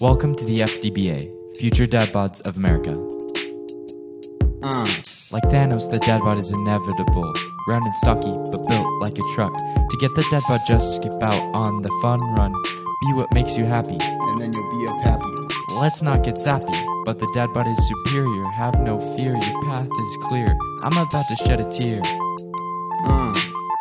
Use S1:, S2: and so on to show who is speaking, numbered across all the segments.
S1: Welcome to the FDBA, Future Dad Bods of America. Like Thanos, the dad bod is inevitable. Round and stocky, but built like a truck. To get the dad bod, just skip out on the fun run. Be what makes you happy,
S2: and then you'll be up happy.
S1: Let's not get sappy, but the dad bod is superior. Have no fear, your path is clear. I'm about to shed a tear.
S2: Yeah.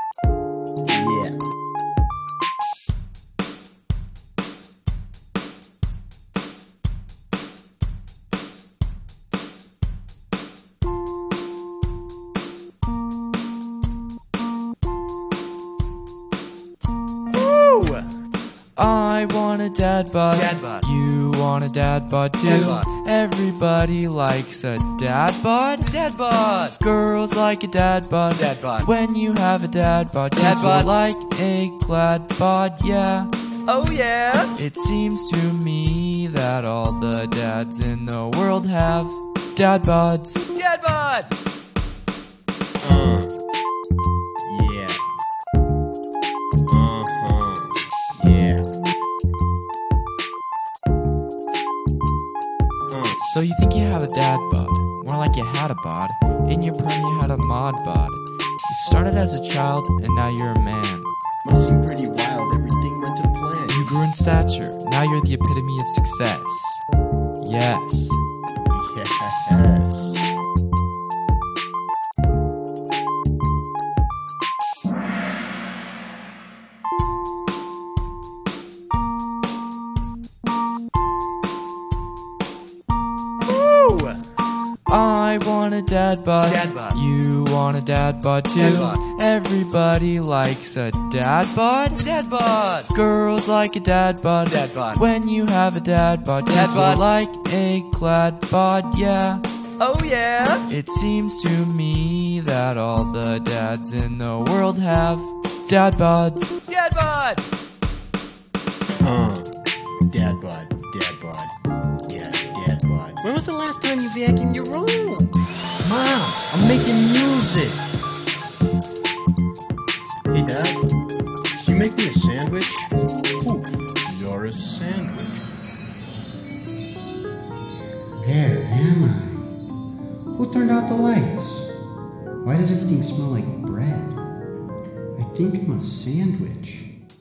S1: I want a dad bod.
S3: Dad bod.
S1: You want a dad bod too.
S3: Dad bod.
S1: Everybody likes a dad bod.
S3: Dad bod.
S1: Girls like a dad bod.
S3: Dad bod.
S1: When you have a dad bod,
S3: Dad
S1: kids will
S3: bod.
S1: like a glad bod, yeah.
S3: Oh yeah.
S1: It seems to me that all the dads in the world have dad bods.
S3: Dad bod.
S2: Yeah. Yeah.
S1: So you think you have a dad bod? More like you had a bod. In your prime you had a mod bod. You started as a child and now you're a man.
S2: Must seem pretty wild. Everything went to plan.
S1: You grew in stature. Now you're the epitome of success. Yes.
S2: Yes.
S1: I want a dad bod.
S3: Dad bod.
S1: You want a dad bod too.
S3: Dad bod.
S1: Everybody likes a dad bod.
S3: Dad bod.
S1: Girls like a dad bod.
S3: Dad bod.
S1: When you have a dad bod,
S3: Dad
S1: kids will
S3: bod.
S1: like a glad bod, yeah.
S3: Oh yeah.
S1: It seems to me that all the dads in the world have dad bods.
S3: Dad bod.
S2: Dad bod. Dad bod. Yeah, dad bod.
S3: When was the last time you vacuumed your room?
S2: Mom, I'm making music. Hey, Dad. Can you make me a sandwich? Ooh, you're a sandwich.
S4: Where am I? Who turned out the lights? Why does everything smell like bread? I think I'm a sandwich.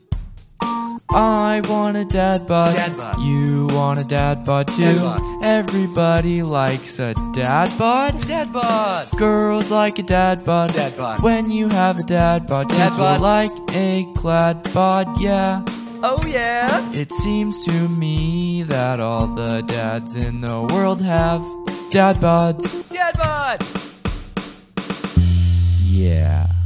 S1: I want a dad bod.
S3: Dad bod.
S1: You want a dad bod too.
S3: Dad bod.
S1: Everybody likes a dad bod.
S3: Dad bod.
S1: Girls like a dad bod.
S3: Dad bod.
S1: When you have a dad bod,
S3: Dad
S1: kids will
S3: bod.
S1: like a glad bod, yeah.
S3: Oh yeah.
S1: It seems to me that all the dads in the world have dad bods.
S3: Dad bod.
S1: Yeah.